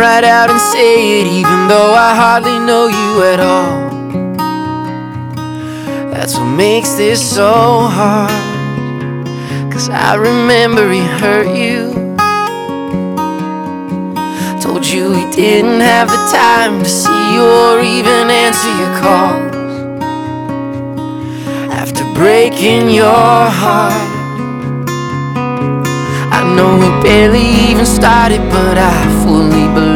right out and say it, even though I hardly know you at all. That's what makes this so hard, 'cause I remember he hurt you. Told you he didn't have the time to see you or even answer your calls. After breaking your heart, I know we barely even started, but I fully believe